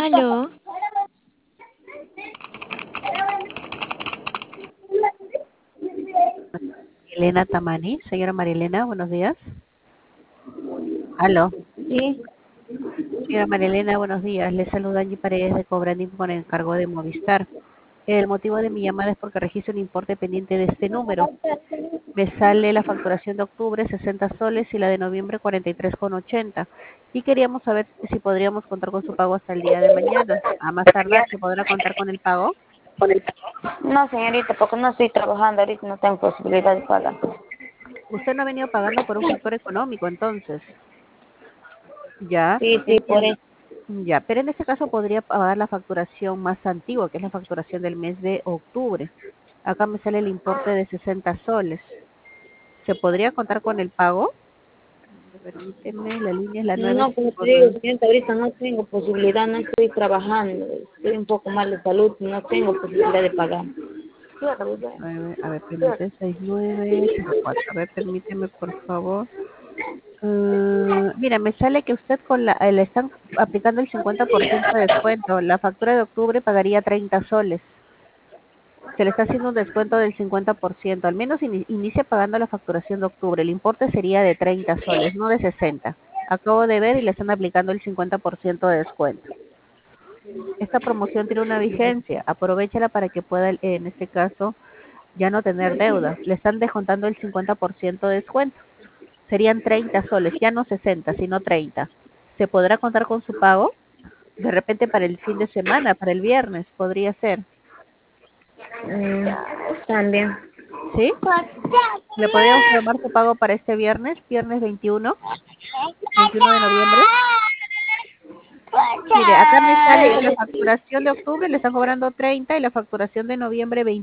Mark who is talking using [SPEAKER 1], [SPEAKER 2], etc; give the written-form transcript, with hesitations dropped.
[SPEAKER 1] Aló,
[SPEAKER 2] Elena Tamani. Señora María Elena, buenos días. Aló.
[SPEAKER 1] sí,
[SPEAKER 2] Señora María Elena, buenos días. Le saluda Angie Paredes de Cobrandín con el encargo de Movistar. El motivo de mi llamada es porque registro un importe pendiente de este número. Me sale la facturación de octubre 60 soles y la de noviembre 43,80. Y queríamos saber si podríamos contar con su pago hasta el día de mañana. A más tardar, ¿se podrá contar con el pago?
[SPEAKER 1] no señorita, porque no estoy trabajando ahorita, no tengo posibilidad de pagar.
[SPEAKER 2] Usted no ha venido pagando por un factor económico, entonces. Ya,
[SPEAKER 1] Sí, sí, por
[SPEAKER 2] entiendo.
[SPEAKER 1] eso.
[SPEAKER 2] Ya, pero en este caso podría pagar la facturación más antigua, que es la facturación del mes de octubre. Acá me sale el importe de 60 soles. ¿Se podría contar con el pago? Permíteme, la línea es la
[SPEAKER 1] No, como te
[SPEAKER 2] 959.
[SPEAKER 1] digo, señorita, ahorita no tengo posibilidad, no estoy trabajando, estoy un poco mal de salud, no tengo posibilidad de pagar.
[SPEAKER 2] A ver, permíteme, 6904. A ver, permíteme, por favor. Mira, me sale que usted le están aplicando el 50% de descuento. La factura de octubre pagaría 30 soles. Se le está haciendo un descuento del 50%. Al menos inicia pagando la facturación de octubre. El importe sería de 30 soles, no de 60. Acabo de ver y le están aplicando el 50% de descuento. Esta promoción tiene una vigencia. Aprovechala para que pueda, en este caso, ya no tener deuda. Le están descontando el 50% de descuento. Serían 30 soles, ya no 60, sino 30. ¿Se podrá contar con su pago? De repente para el fin de semana, para el viernes, podría ser.
[SPEAKER 1] Mm, también.
[SPEAKER 2] ¿Sí? ¿Le podríamos programar su pago para este viernes, viernes 21 de noviembre? Mire, acá me sale que la facturación de octubre le están cobrando 30 y la facturación de noviembre 20.